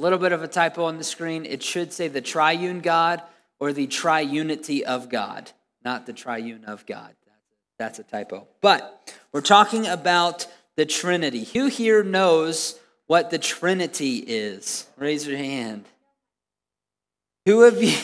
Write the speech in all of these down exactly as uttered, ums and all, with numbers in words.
little bit of a typo on the screen. It should say the triune God or the triunity of God, not the triune of God. That's a typo. But we're talking about the Trinity. Who here knows what the Trinity is? Raise your hand. Who of you?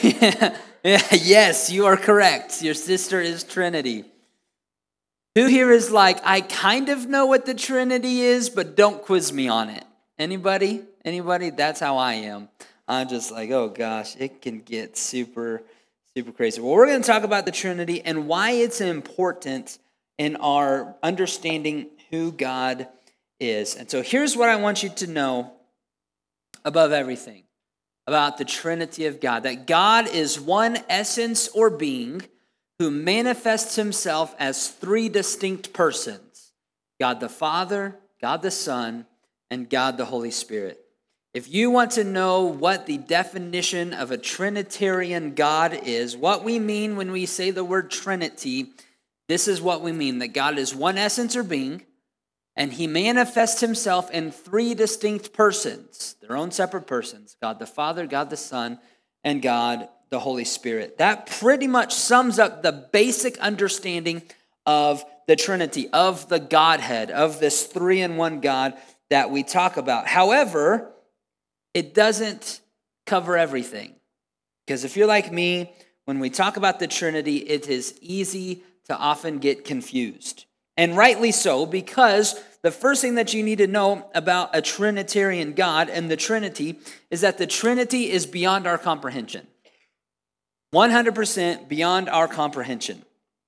Yes, you are correct. Your sister is Trinity. Who here is like, I kind of know what the Trinity is, but don't quiz me on it? Anybody? Anybody? That's how I am. I'm just like, oh gosh, it can get super, super crazy. Well, we're going to talk about the Trinity and why it's important in our understanding who God is. And so here's what I want you to know above everything about the Trinity of God. That God is one essence or being who manifests himself as three distinct persons. God the Father, God the Son, and God the Holy Spirit. If you want to know what the definition of a Trinitarian God is, what we mean when we say the word Trinity, this is what we mean, that God is one essence or being, and he manifests himself in three distinct persons, their own separate persons, God the Father, God the Son, and God the Holy Spirit. That pretty much sums up the basic understanding of the Trinity, of the Godhead, of this three-in-one God that we talk about. However, it doesn't cover everything. Because if you're like me, when we talk about the Trinity, it is easy to often get confused. And rightly so, because the first thing that you need to know about a Trinitarian God and the Trinity is that the Trinity is beyond our comprehension. one hundred percent beyond our comprehension.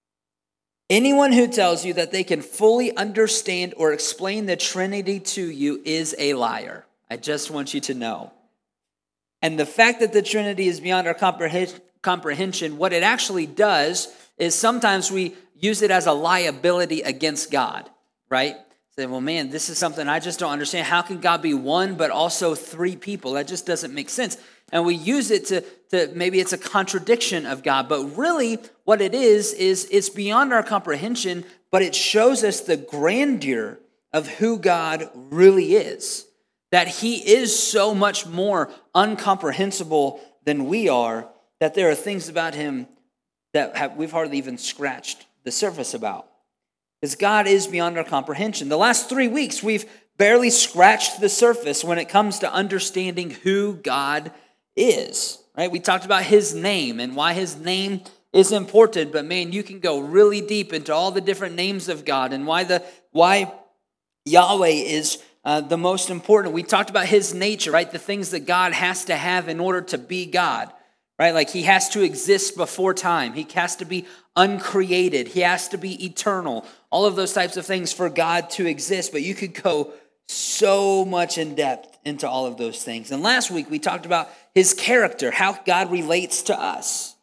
Anyone who tells you that they can fully understand or explain the Trinity to you is a liar. I just want you to know. And the fact that the Trinity is beyond our comprehension, what it actually does is sometimes we use it as a liability against God, right? Say, well, man, this is something I just don't understand. How can God be one but also three people? That just doesn't make sense. And we use it to, to maybe it's a contradiction of God. But really what it is, is it's beyond our comprehension, but it shows us the grandeur of who God really is. That he is so much more incomprehensible than we are, that there are things about him that have, we've hardly even scratched the surface about. Because God is beyond our comprehension. The last three weeks, we've barely scratched the surface when it comes to understanding who God is. Right? We talked about his name and why his name is important. But man, you can go really deep into all the different names of God and why the why Yahweh is uh, the most important. We talked about his nature, right? The things that God has to have in order to be God. Right? Like he has to exist before time. He has to be uncreated. He has to be eternal. All of those types of things for God to exist. But you could go so much in depth into all of those things. And last week we talked about his character, how God relates to us.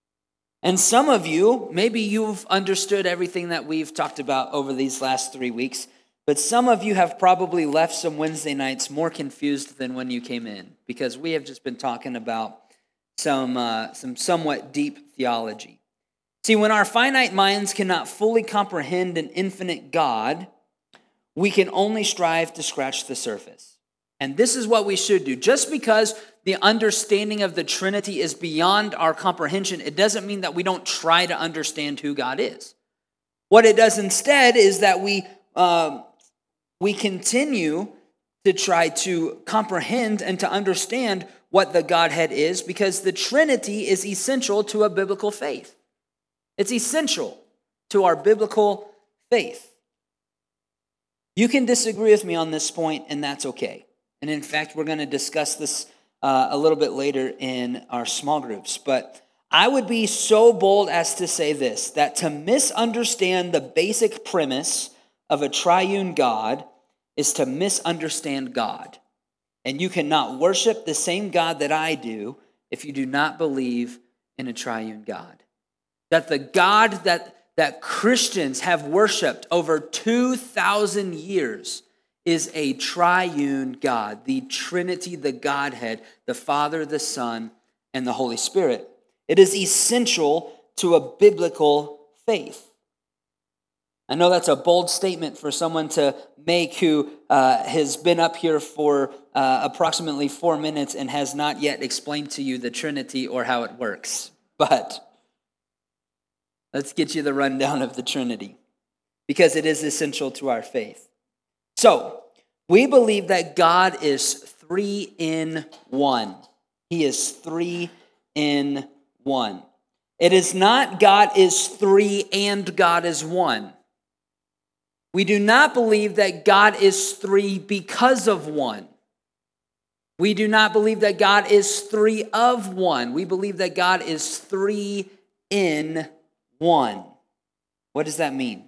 And some of you, maybe you've understood everything that we've talked about over these last three weeks. But some of you have probably left some Wednesday nights more confused than when you came in. Because we have just been talking about some uh, some somewhat deep theology. See, when our finite minds cannot fully comprehend an infinite God, we can only strive to scratch the surface. And this is what we should do. Just because the understanding of the Trinity is beyond our comprehension, it doesn't mean that we don't try to understand who God is. What it does instead is that we um, we continue to try to comprehend and to understand what the Godhead is, because the Trinity is essential to a biblical faith. It's essential to our biblical faith. You can disagree with me on this point, and that's okay. And in fact, we're going to discuss this uh, a little bit later in our small groups. But I would be so bold as to say this, that to misunderstand the basic premise of a triune God is to misunderstand God. And you cannot worship the same God that I do if you do not believe in a triune God. That the God that, that Christians have worshiped over two thousand years is a triune God, the Trinity, the Godhead, the Father, the Son, and the Holy Spirit. It is essential to a biblical faith. I know that's a bold statement for someone to make who uh, has been up here for uh, approximately four minutes and has not yet explained to you the Trinity or how it works. But let's get you the rundown of the Trinity, because it is essential to our faith. So, we believe that God is three in one. He is three in one. It is not God is three and God is one. We do not believe that God is three because of one. We do not believe that God is three of one. We believe that God is three in one. What does that mean?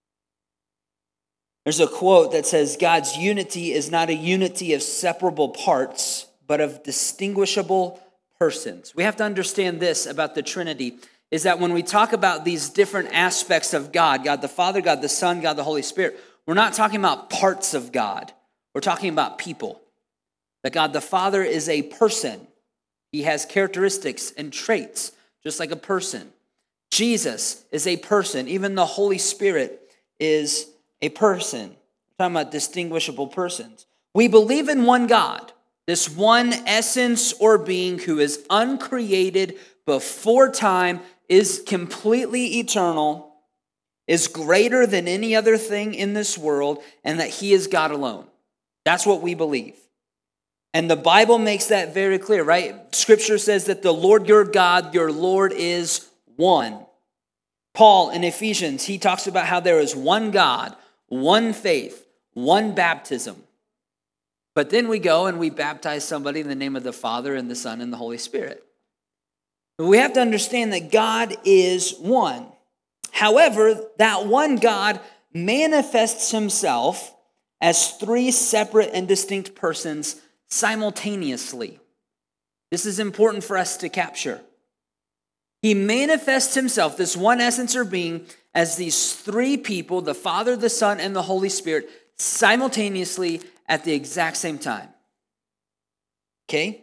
There's a quote that says, God's unity is not a unity of separable parts, but of distinguishable persons. We have to understand this about the Trinity, is that when we talk about these different aspects of God, God the Father, God the Son, God the Holy Spirit, we're not talking about parts of God. We're talking about people. That God the Father is a person. He has characteristics and traits, just like a person. Jesus is a person. Even the Holy Spirit is a person. We're talking about distinguishable persons. We believe in one God, this one essence or being who is uncreated before time, is completely eternal, is greater than any other thing in this world, and that he is God alone. That's what we believe. And the Bible makes that very clear, right? Scripture says that the Lord your God, your Lord is one. Paul in Ephesians, he talks about how there is one God, one faith, one baptism. But then we go and we baptize somebody in the name of the Father and the Son and the Holy Spirit. We have to understand that God is one. However, that one God manifests himself as three separate and distinct persons simultaneously. This is important for us to capture. He manifests himself, this one essence or being, as these three people, the Father, the Son, and the Holy Spirit, simultaneously at the exact same time. Okay?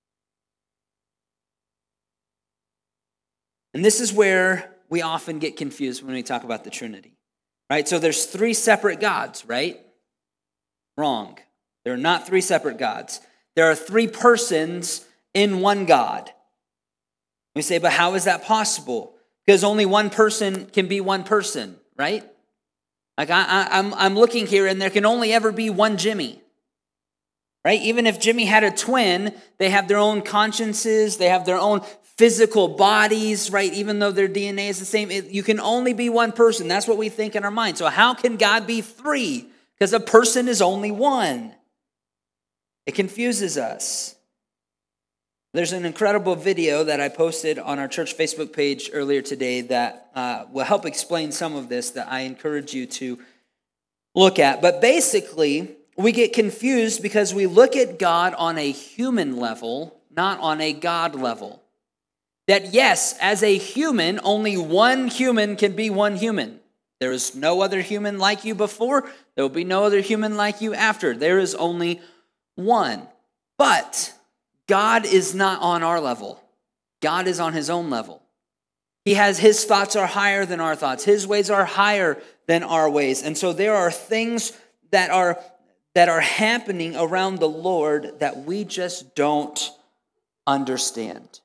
And this is where we often get confused when we talk about the Trinity. Right? So there's three separate gods, right? Wrong. There are not three separate gods. There are three persons in one God. We say, but how is that possible? Because only one person can be one person, right? Like I, I, I'm, I'm looking here, and there can only ever be one Jimmy, right? Even if Jimmy had a twin, they have their own consciences, they have their own physical bodies, right? Even though their D N A is the same, it, you can only be one person. That's what we think in our mind. So how can God be three? Because a person is only one. It confuses us. There's an incredible video that I posted on our church Facebook page earlier today that uh, will help explain some of this that I encourage you to look at. But basically, we get confused because we look at God on a human level, not on a God level. That yes, as a human, only one human can be one human. There is no other human like you before. There will be no other human like you after. There is only one. But God is not on our level. God is on his own level. He has his thoughts are higher than our thoughts. His ways are higher than our ways. And so there are things that are that are happening around the Lord that we just don't understand.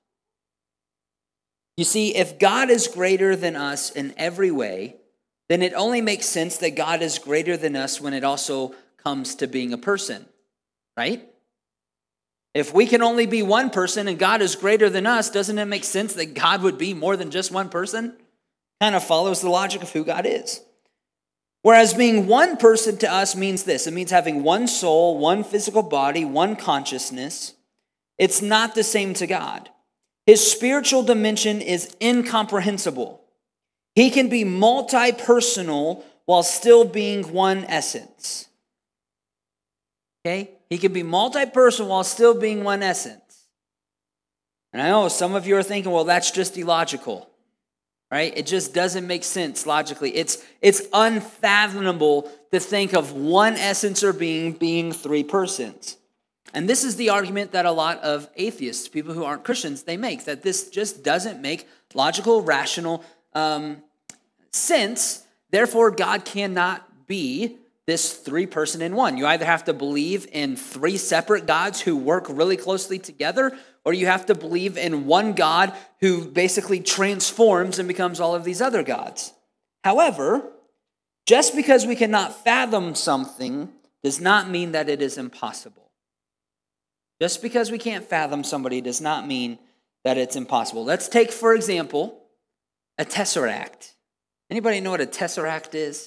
You see, if God is greater than us in every way, then it only makes sense that God is greater than us when it also comes to being a person, right? If we can only be one person and God is greater than us, doesn't it make sense that God would be more than just one person? Kind of follows the logic of who God is. Whereas being one person to us means this. It means having one soul, one physical body, one consciousness. It's not the same to God. His spiritual dimension is incomprehensible. He can be multi-personal while still being one essence. Okay? He can be multi-personal while still being one essence. And I know some of you are thinking, well, that's just illogical, right? It just doesn't make sense logically. It's, it's unfathomable to think of one essence or being being three persons. And this is the argument that a lot of atheists, people who aren't Christians, they make, that this just doesn't make logical, rational um, sense Therefore, God cannot be this three person in one. You either have to believe in three separate gods who work really closely together, or you have to believe in one God who basically transforms and becomes all of these other gods. However, just because we cannot fathom something does not mean that it is impossible. Just because we can't fathom somebody does not mean that it's impossible. Let's take, for example, a tesseract. Anybody know what a tesseract is?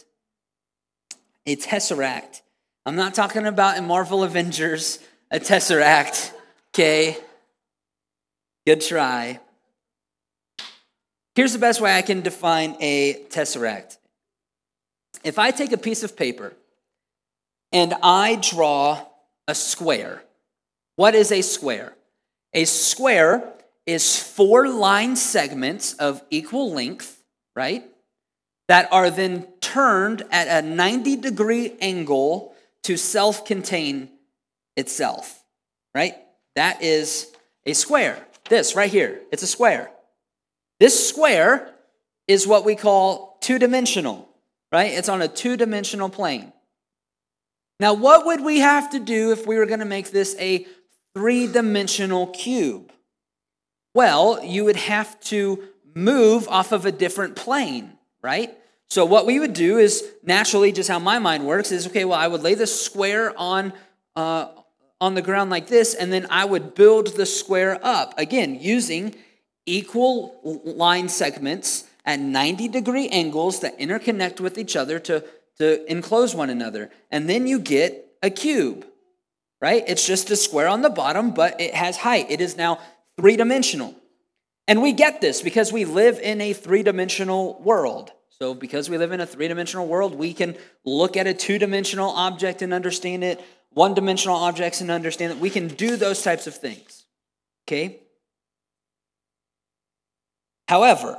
A tesseract. I'm not talking about in Marvel Avengers, a tesseract. Okay? Good try. Here's the best way I can define a tesseract. If I take a piece of paper and I draw a square, what is a square? A square is four line segments of equal length, right? That are then turned at a ninety degree angle to self-contain itself, right? That is a square. This right here, it's a square. This square is what we call two-dimensional, right? It's on a two-dimensional plane. Now, what would we have to do if we were going to make this a three-dimensional cube? Well, you would have to move off of a different plane, right? So what we would do is, naturally, just how my mind works, is, okay, well, I would lay the square on uh, on the ground like this, and then I would build the square up, again, using equal line segments at ninety degree angles that interconnect with each other to, to enclose one another. And then you get a cube, right? It's just a square on the bottom, but it has height. It is now three-dimensional. And we get this because we live in a three-dimensional world. So because we live in a three-dimensional world, we can look at a two-dimensional object and understand it, one-dimensional objects and understand it. We can do those types of things, okay? However,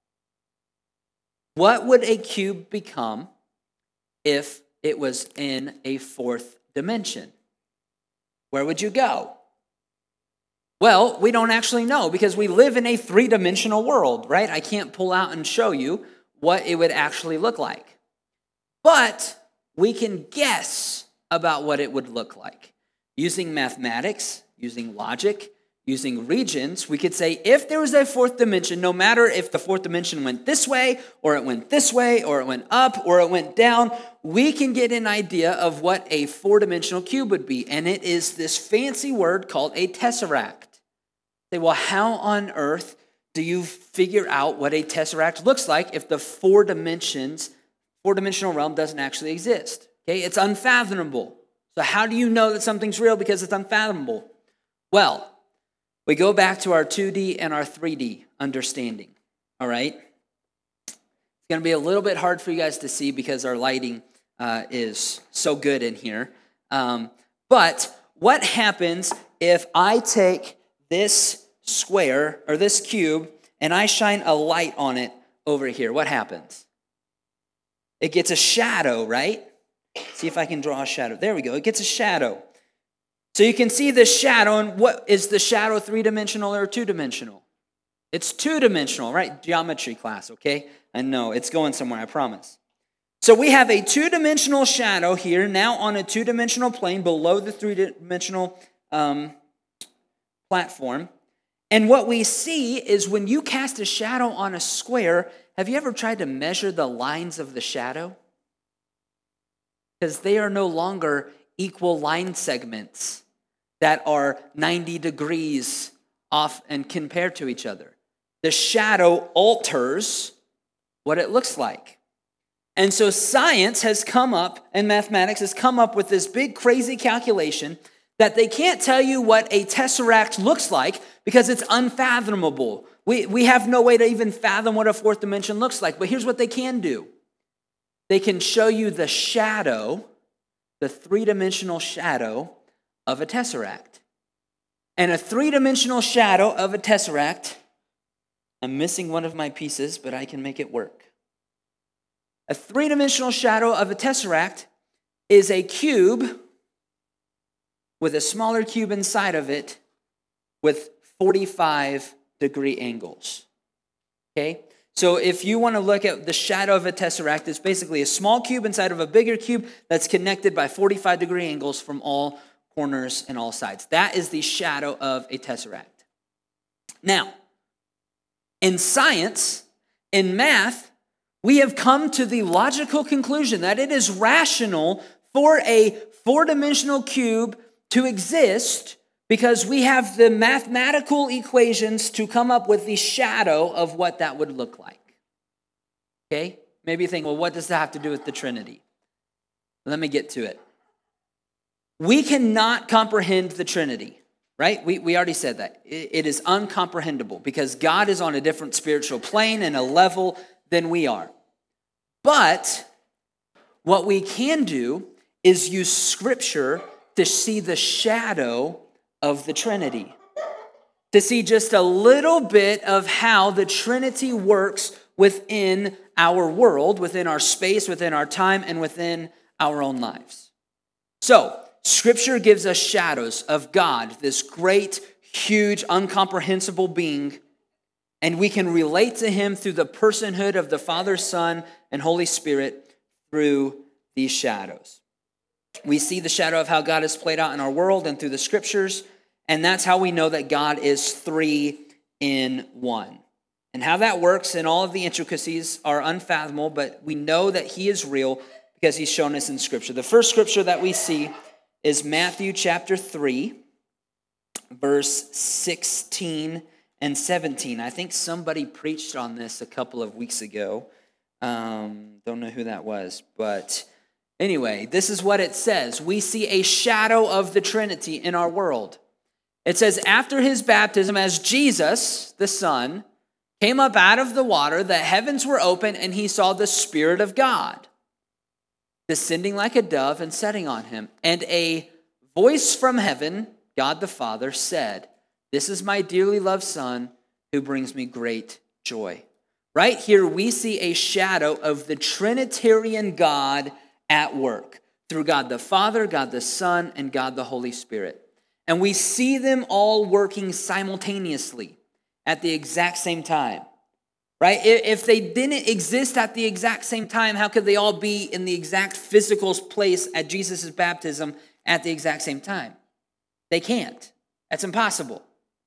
what would a cube become if it was in a fourth dimension? Where would you go? Well, we don't actually know because we live in a three-dimensional world, right? I can't pull out and show you what it would actually look like. But we can guess about what it would look like. Using mathematics, using logic, using regions, we could say if there was a fourth dimension, no matter if the fourth dimension went this way, or it went this way, or it went up, or it went down, we can get an idea of what a four-dimensional cube would be. And it is this fancy word called a tesseract. Say, well, how on earth do you figure out what a tesseract looks like if the four dimensions, four-dimensional realm doesn't actually exist? Okay, it's unfathomable. So how do you know that something's real? Because it's unfathomable. Well, we go back to our two D and our three D understanding, all right? It's going to be a little bit hard for you guys to see because our lighting uh, is so good in here. Um, but what happens if I take this square or this cube and I shine a light on it over here? What happens? It gets a shadow, right? See if I can draw a shadow. There we go. It gets a shadow. So you can see the shadow, and what is the shadow, three-dimensional or two-dimensional? It's two-dimensional, right? Geometry class, okay? I know, it's going somewhere, I promise. So we have a two-dimensional shadow here, now on a two-dimensional plane below the three-dimensional um, platform. And what we see is when you cast a shadow on a square, have you ever tried to measure the lines of the shadow? Because they are no longer equal line segments that are ninety degrees off and compared to each other. The shadow alters what it looks like. And so science has come up, and mathematics has come up with this big crazy calculation that they can't tell you what a tesseract looks like because it's unfathomable. We, we have no way to even fathom what a fourth dimension looks like. But here's what they can do. They can show you the shadow, the three-dimensional shadow of a tesseract. And a three-dimensional shadow of a tesseract, I'm missing one of my pieces, but I can make it work. A three-dimensional shadow of a tesseract is a cube with a smaller cube inside of it with forty-five degree angles. Okay? So if you want to look at the shadow of a tesseract, it's basically a small cube inside of a bigger cube that's connected by forty-five degree angles from all corners and all sides. That is the shadow of a tesseract. Now, in science, in math, we have come to the logical conclusion that it is rational for a four-dimensional cube to exist because we have the mathematical equations to come up with the shadow of what that would look like. Okay? Maybe you think, well, what does that have to do with the Trinity? Let me get to it. We cannot comprehend the Trinity, right? We, we already said that. It, it is uncomprehendable because God is on a different spiritual plane and a level than we are. But what we can do is use Scripture to see the shadow of the Trinity, to see just a little bit of how the Trinity works within our world, within our space, within our time, and within our own lives. So, Scripture gives us shadows of God, this great, huge, incomprehensible being, and we can relate to him through the personhood of the Father, Son, and Holy Spirit through these shadows. We see the shadow of how God is played out in our world and through the Scriptures, and that's how we know that God is three in one. And how that works and all of the intricacies are unfathomable, but we know that he is real because he's shown us in Scripture. The first Scripture that we see is Matthew chapter three, verse sixteen and seventeen. I think somebody preached on this a couple of weeks ago. Um, don't know who that was, but anyway, this is what it says. We see a shadow of the Trinity in our world. It says, after his baptism, as Jesus, the Son, came up out of the water, the heavens were open, and he saw the Spirit of God descending like a dove and setting on him. And a voice from heaven, God the Father, said, "This is my dearly loved Son, who brings me great joy." Right here, we see a shadow of the Trinitarian God at work through God the Father, God the Son, and God the Holy Spirit. And we see them all working simultaneously at the exact same time. Right? If they didn't exist at the exact same time, how could they all be in the exact physical place at Jesus' baptism at the exact same time? They can't. That's impossible.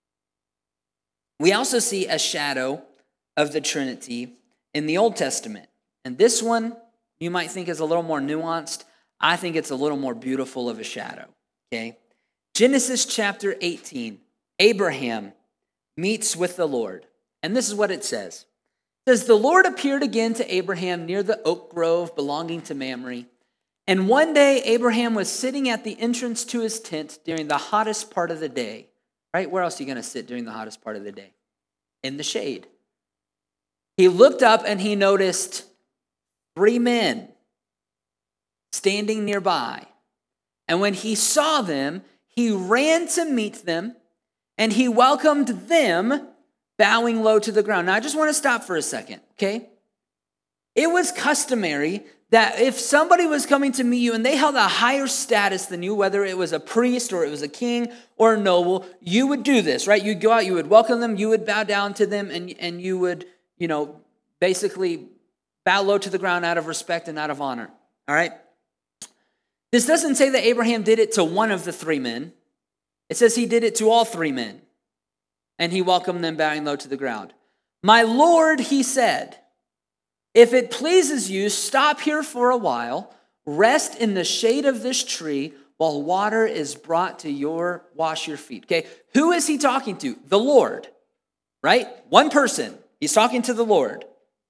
We also see a shadow of the Trinity in the Old Testament. And this one, you might think is a little more nuanced. I think it's a little more beautiful of a shadow. Okay? Genesis chapter eighteen, Abraham meets with the Lord. And this is what it says. It says, the Lord appeared again to Abraham near the oak grove belonging to Mamre. And one day Abraham was sitting at the entrance to his tent during the hottest part of the day. Right? Where else are you going to sit during the hottest part of the day? In the shade. He looked up and he noticed three men standing nearby. And when he saw them, he ran to meet them and he welcomed them, bowing low to the ground. Now, I just want to stop for a second, okay? It was customary that if somebody was coming to meet you and they held a higher status than you, whether it was a priest or it was a king or a noble, you would do this, right? You'd go out, you would welcome them, you would bow down to them, and, and you would, you know, basically bow low to the ground out of respect and out of honor, all right? This doesn't say that Abraham did it to one of the three men. It says he did it to all three men. And he welcomed them bowing low to the ground. My Lord, he said, if it pleases you, stop here for a while, rest in the shade of this tree while water is brought to your, wash your feet. Okay, who is he talking to? The Lord, right? One person. He's talking to the Lord.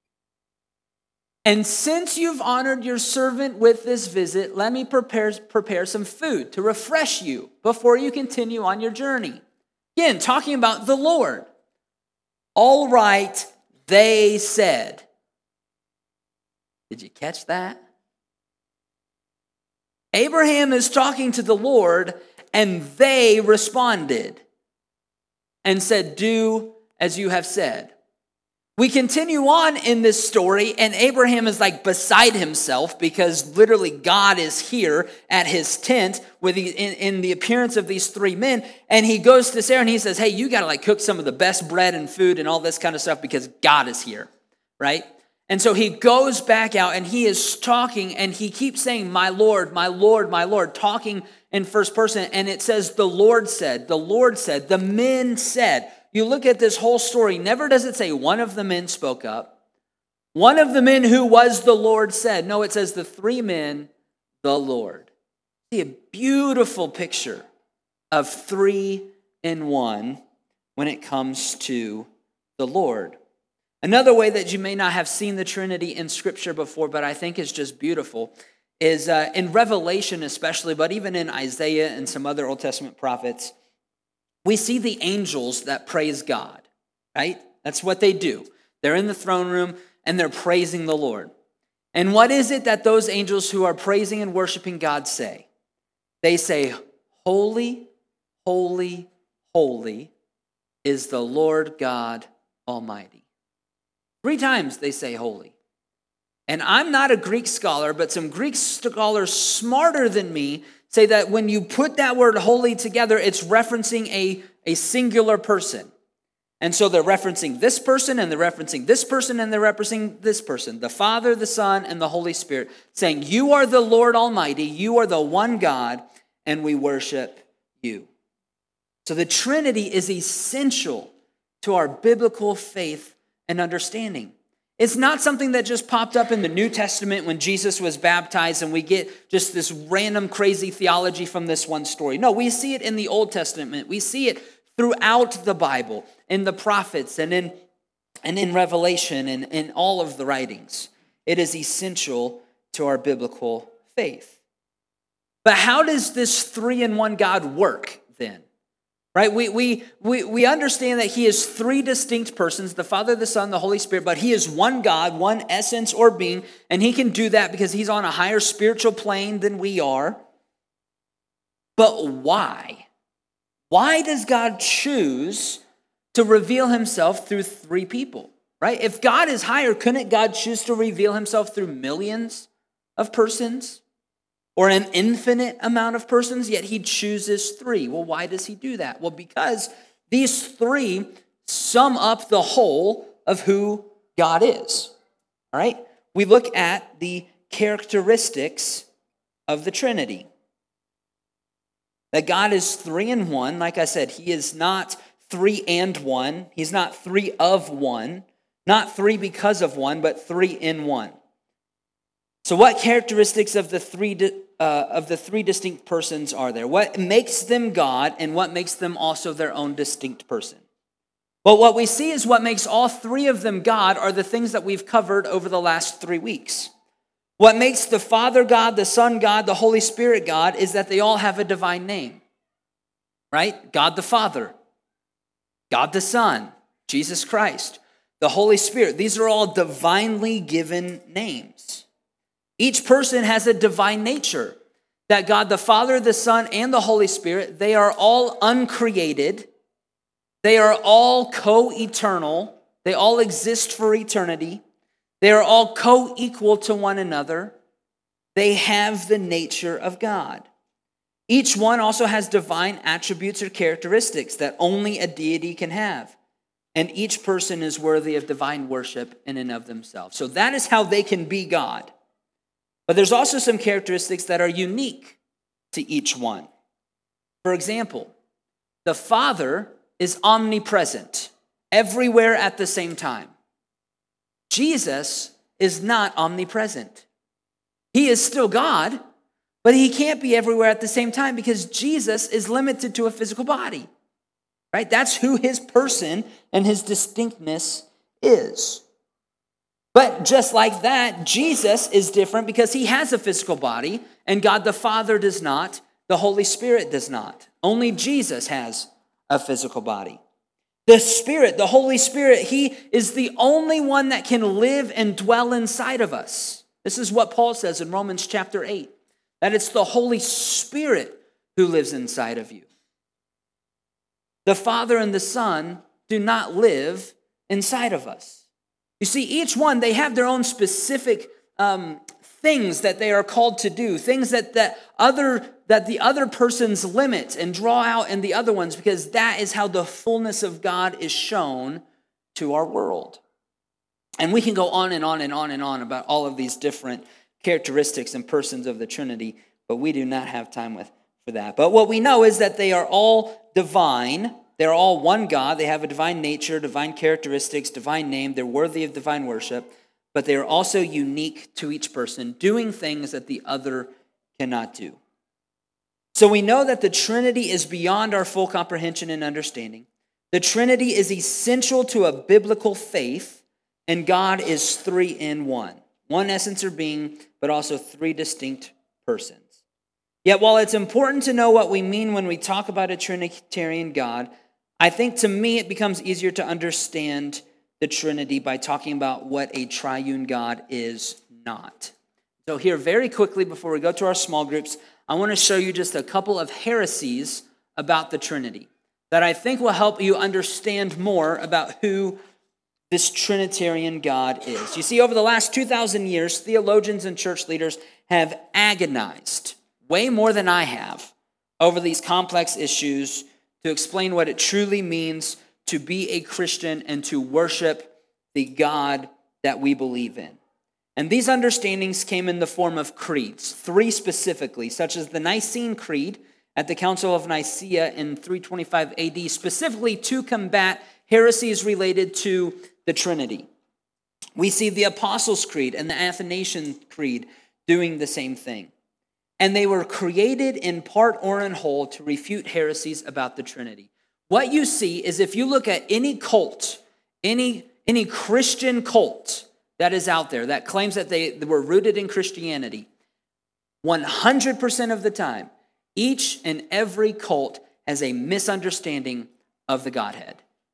And since you've honored your servant with this visit, let me prepare, prepare some food to refresh you before you continue on your journey. Again, talking about the Lord. All right, they said. Did you catch that? Abraham is talking to the Lord, and they responded and said, do as you have said. We continue on in this story, and Abraham is like beside himself because literally God is here at his tent with the, in, in the appearance of these three men. And he goes to Sarah and he says, hey, you got to like cook some of the best bread and food and all this kind of stuff because God is here. right? And so he goes back out and he is talking and he keeps saying, my Lord, my Lord, my Lord, talking in first person. And it says, the Lord said, the Lord said, the men said. You look at this whole story, never does it say one of the men spoke up. One of the men who was the Lord said. No, it says the three men, the Lord. See, a beautiful picture of three in one when it comes to the Lord. Another way that you may not have seen the Trinity in Scripture before, but I think is just beautiful, is uh, in Revelation especially, but even in Isaiah and some other Old Testament prophets, we see the angels that praise God, right? That's what they do. They're in the throne room and they're praising the Lord. And what is it that those angels who are praising and worshiping God say? They say, holy, holy, holy is the Lord God Almighty. Three times they say holy. And I'm not a Greek scholar, but some Greek scholars smarter than me say that when you put that word holy together, it's referencing a, a singular person. And so they're referencing this person, and they're referencing this person, and they're referencing this person, the Father, the Son, and the Holy Spirit, saying, you are the Lord Almighty, you are the one God, and we worship you. So the Trinity is essential to our biblical faith and understanding. It's not something that just popped up in the New Testament when Jesus was baptized and we get just this random crazy theology from this one story. No, we see it in the Old Testament. We see it throughout the Bible, in the prophets and in, and in Revelation and in all of the writings. It is essential to our biblical faith. But how does this three-in-one God work then? Right? We, we, we, we understand that he is three distinct persons, the Father, the Son, the Holy Spirit, but he is one God, one essence or being, and he can do that because he's on a higher spiritual plane than we are. But why? Why does God choose to reveal himself through three people? Right? If God is higher, couldn't God choose to reveal himself through millions of persons? Or an infinite amount of persons, yet he chooses three. Well, why does he do that? Well, because these three sum up the whole of who God is. All right? We look at the characteristics of the Trinity. That God is three in one. Like I said, he is not three and one. He's not three of one. Not three because of one, but three in one. So what characteristics of the three uh, of the three distinct persons are there? What makes them God and what makes them also their own distinct person? Well, what we see is what makes all three of them God are the things that we've covered over the last three weeks. What makes the Father God, the Son God, the Holy Spirit God is that they all have a divine name. Right? God the Father, God the Son, Jesus Christ, the Holy Spirit. These are all divinely given names. Each person has a divine nature. That God the Father, the Son, and the Holy Spirit, they are all uncreated. They are all co-eternal. They all exist for eternity. They are all co-equal to one another. They have the nature of God. Each one also has divine attributes or characteristics that only a deity can have. And each person is worthy of divine worship in and of themselves. So that is how they can be God. But there's also some characteristics that are unique to each one. For example, the Father is omnipresent, everywhere at the same time. Jesus is not omnipresent. He is still God, but he can't be everywhere at the same time because Jesus is limited to a physical body. Right? That's who his person and his distinctness is. But just like that, Jesus is different because he has a physical body and God the Father does not, the Holy Spirit does not. Only Jesus has a physical body. The Spirit, the Holy Spirit, he is the only one that can live and dwell inside of us. This is what Paul says in Romans chapter eight, that it's the Holy Spirit who lives inside of you. The Father and the Son do not live inside of us. You see, each one, they have their own specific um, things that they are called to do, things that, that, other, that the other persons limit and draw out in the other ones, because that is how the fullness of God is shown to our world. And we can go on and on and on and on about all of these different characteristics and persons of the Trinity, but we do not have time with for that. But what we know is that they are all divine. They're all one God. They have a divine nature, divine characteristics, divine name. They're worthy of divine worship, but they are also unique to each person, doing things that the other cannot do. So we know that the Trinity is beyond our full comprehension and understanding. The Trinity is essential to a biblical faith, and God is three in one. One essence or being, but also three distinct persons. Yet while it's important to know what we mean when we talk about a Trinitarian God, I think to me it becomes easier to understand the Trinity by talking about what a triune God is not. So here, very quickly, before we go to our small groups, I want to show you just a couple of heresies about the Trinity that I think will help you understand more about who this Trinitarian God is. You see, over the last two thousand years, theologians and church leaders have agonized, way more than I have, over these complex issues to explain what it truly means to be a Christian and to worship the God that we believe in. And these understandings came in the form of creeds, three specifically, such as the Nicene Creed at the Council of Nicaea in three twenty-five A D, specifically to combat heresies related to the Trinity. We see the Apostles' Creed and the Athanasian Creed doing the same thing. And they were created in part or in whole to refute heresies about the Trinity. What you see is if you look at any cult, any, any Christian cult that is out there that claims that they were rooted in Christianity, one hundred percent of the time, each and every cult has a misunderstanding of the Godhead.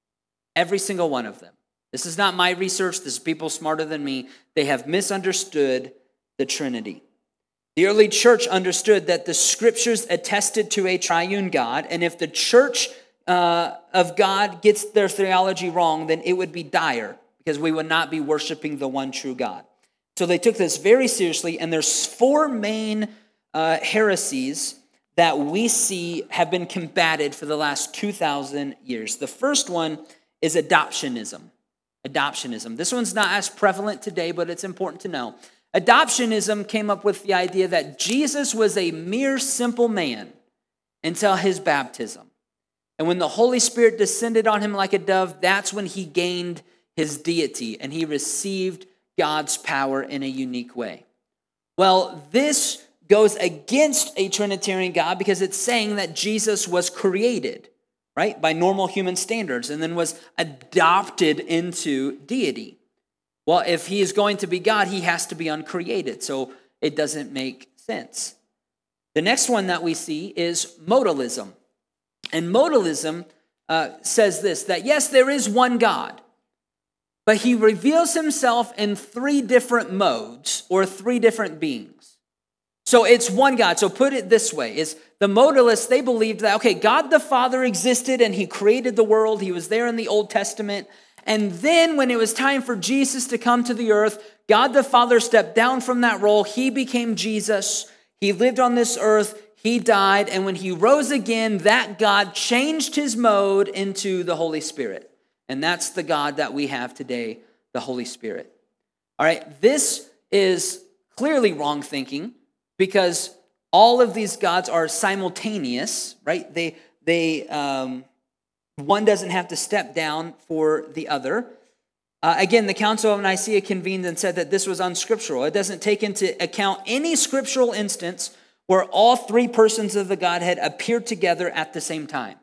Every single one of them. This is not my research. This is people smarter than me. They have misunderstood the Trinity. The early church understood that the scriptures attested to a triune God, and if the church uh, of God gets their theology wrong, then it would be dire, because we would not be worshiping the one true God. So they took this very seriously, and there's four main uh, heresies that we see have been combated for the last two thousand years. The first one is adoptionism. Adoptionism. This one's not as prevalent today, but it's important to know. Adoptionism came up with the idea that Jesus was a mere simple man until his baptism. And when the Holy Spirit descended on him like a dove, that's when he gained his deity and he received God's power in a unique way. Well, this goes against a Trinitarian God because it's saying that Jesus was created, right, by normal human standards and then was adopted into deity. Well, if he is going to be God, he has to be uncreated, so it doesn't make sense. The next one that we see is modalism. And modalism uh, says this, that yes, there is one God, but he reveals himself in three different modes or three different beings. So it's one God. So put it this way, is the modalists, they believed that, okay, God the Father existed and he created the world. He was there in the Old Testament. And then when it was time for Jesus to come to the earth, God the Father stepped down from that role. He became Jesus. He lived on this earth. He died. And when he rose again, that God changed his mode into the Holy Spirit. And that's the God that we have today, the Holy Spirit. All right, this is clearly wrong thinking because all of these gods are simultaneous, right? They, they, um, one doesn't have to step down for the other. Uh, again, the Council of Nicaea convened and said that this was unscriptural. It doesn't take into account any scriptural instance where all three persons of the Godhead appeared together at the same time.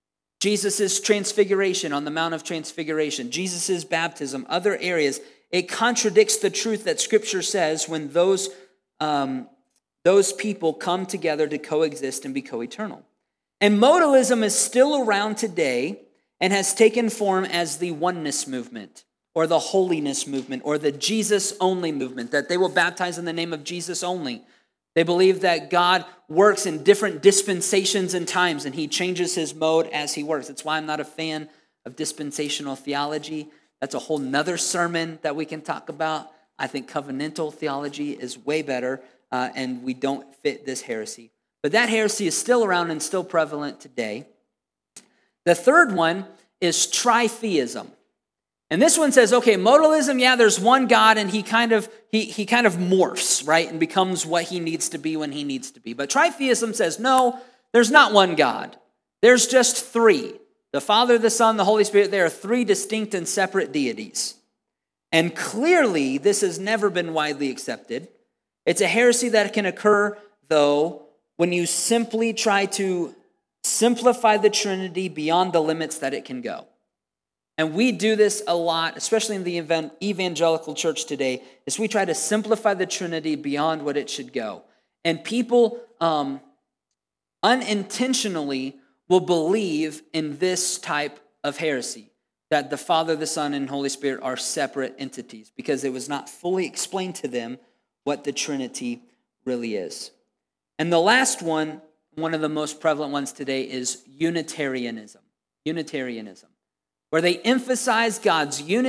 Jesus' transfiguration on the Mount of Transfiguration, Jesus' baptism, other areas, it contradicts the truth that Scripture says when those, um, those people come together to coexist and be co-eternal. And modalism is still around today and has taken form as the oneness movement or the holiness movement or the Jesus-only movement, that they will baptize in the name of Jesus only. They believe that God works in different dispensations and times, and he changes his mode as he works. That's why I'm not a fan of dispensational theology. That's a whole nother sermon that we can talk about. I think covenantal theology is way better, uh, and we don't fit this heresy. But that heresy is still around and still prevalent today. The third one is tritheism. And this one says, okay, modalism, yeah, there's one God, and he kind of he he kind of morphs, right, and becomes what he needs to be when he needs to be. But tritheism says, no, there's not one God. There's just three. The Father, the Son, the Holy Spirit. There are three distinct and separate deities. And clearly, this has never been widely accepted. It's a heresy that can occur, though, when you simply try to simplify the Trinity beyond the limits that it can go. And we do this a lot, especially in the evangelical church today, is we try to simplify the Trinity beyond what it should go. And people um, unintentionally will believe in this type of heresy, that the Father, the Son, and Holy Spirit are separate entities, because it was not fully explained to them what the Trinity really is. And the last one, one of the most prevalent ones today, is Unitarianism. Unitarianism, where they emphasize God's unity